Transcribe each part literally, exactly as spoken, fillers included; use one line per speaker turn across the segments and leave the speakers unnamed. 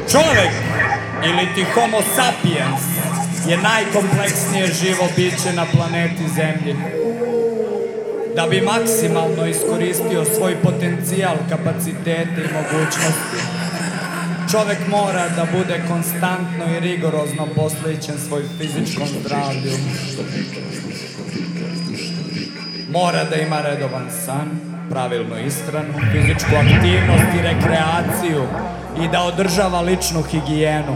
Čovek, ili ti homo sapiens, je najkompleksnije živo biće na planeti Zemlji. Da bi maksimalno iskoristio svoj potencijal, kapacitete i mogućnosti, čovek mora da bude konstantno i rigorozno posvećen svoj fizičkom zdravlju. Mora da ima redovan san, pravilnu ishranu, fizičku aktivnost i rekreaciju i da održava ličnu higijenu.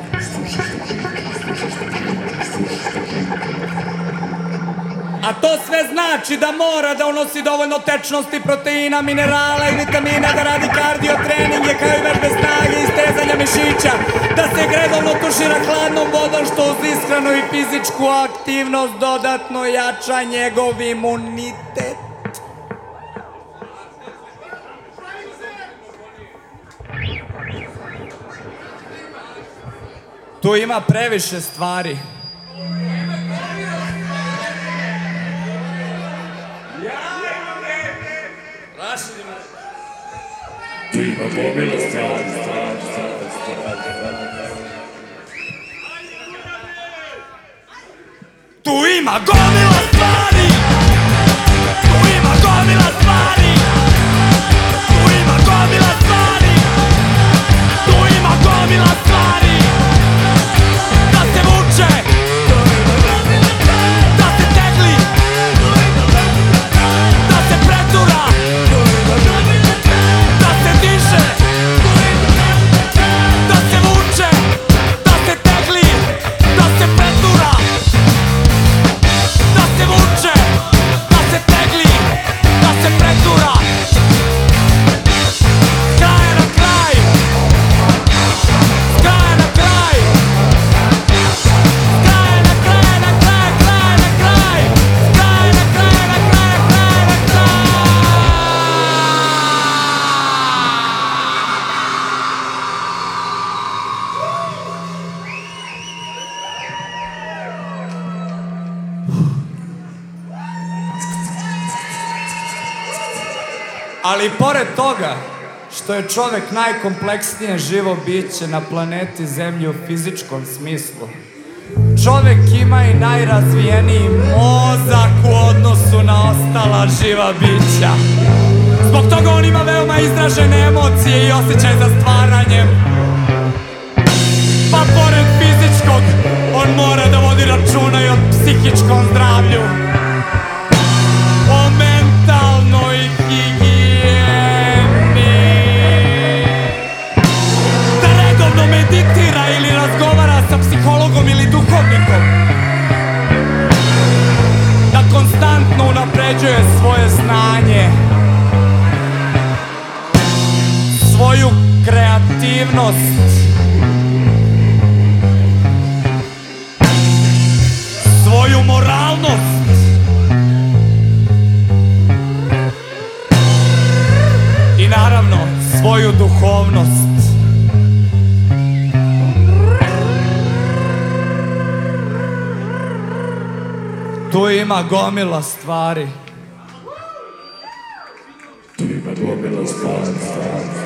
A to sve znači da mora da unosi dovoljno tečnosti, proteina, minerala i vitamina, da radi kardio treninge kao i vežbe snage i stezanja mišića, da se redovno tušira hladnom vodom, što uz ishranu i fizičku aktivnost dodatno jača njegov imunitet. Tu ima previše stvari.
Tu ima gomila stvari, stvari, stvari, stvari.
Tu ima gomila stvari! Tu ima gomila stvari! Tu ima gomila stvari! Tu ima gomila stvari! Da se vuče! Da se tegli! Da se pretura! Da se diše! Da se vuče! Da se tegli! Da se pretura! Da se vuče! Da se tegli! Da se pretura! Kraja na kraj! Kraja na kraj! Kraja na kraj, na kraj, kraja na kraj! Kraja na kraj, na kraj, kraja na kraj! Ali pored toga što je čovek najkompleksnije živo biće na planeti Zemlji u fizičkom smislu, čovek ima i najrazvijeniji mozak u odnosu na ostala živa bića. Zbog toga on ima veoma izražene emocije i osjećaj za stvaranjem. Pa pored fizičkog, on mora da vodi računa i o psihičkom zdravlju, o mentalnoj higijeni, da redovno meditira ili razgovara sa psihologom ili duhovnikom, da konstantno unapređuje svoje znanje, svoju kreativnost, svoju moralnost, i naravno svoju duhovnost. Tu ima gomila stvari.
Tu ima gomila stvari, stvari.